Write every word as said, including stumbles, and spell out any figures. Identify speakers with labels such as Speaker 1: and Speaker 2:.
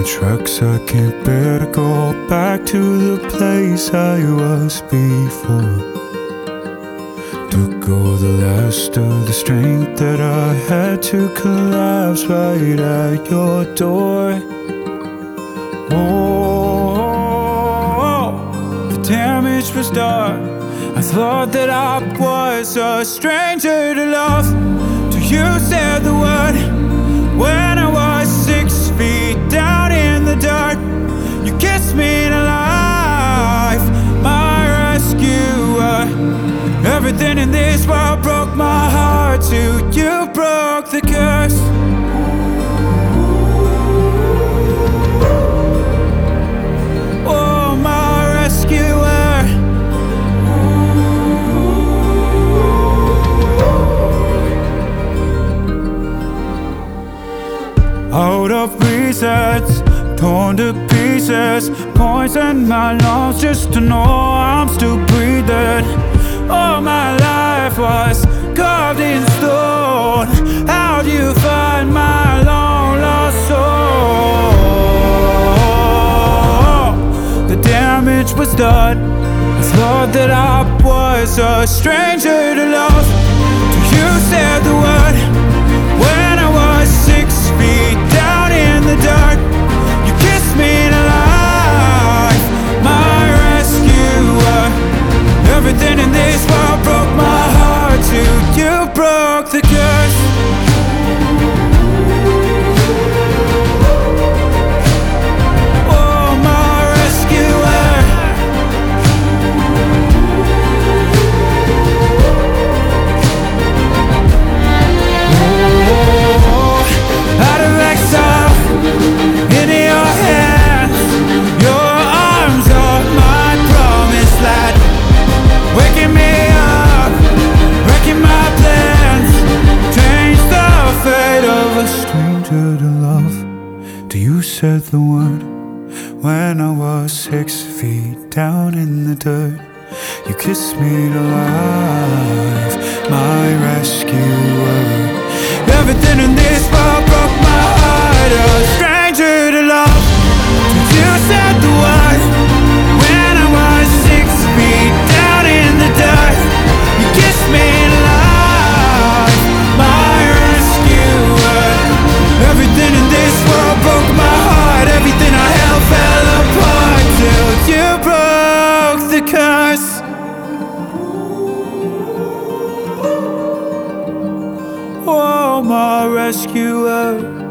Speaker 1: trucks I can't bear to go back to the place I was before. Took all the last of the strength that I had to collapse right at your door. Oh, the damage was done. I thought that I was a stranger to love, till you said the word. When I was six feet down in the dirt, you kissed me to life, my rescuer. Everything in this world broke my heart till you broke the curse. Oh, my rescuer. Out of reasons, torn to pieces, poison my lungs just to know I'm still breathing. All my life was carved in stone. How do you find my long lost soul? The damage was done. I thought that I was a stranger to love, till you said the word. When I was six feet down in the dirt, you kissed me to life, my rescuer. Everything in this world broke my heart till you broke the curse. Oh, my rescuer. Oh, out of exile, into your hands, your arms are my promised land. Waking me up, wrecking my plans, change the fate of a stranger to love, till you said the word. When I was six feet down in the dirt, you kissed me to life, my rescuer. Everything in this world broke my heart, a stranger to love, till you said the word. When I was six feet down in the dirt, you kissed me to life, my rescuer. Everything in this world broke my heart. Everything I held fell apart till you broke the curse. Oh, my rescuer.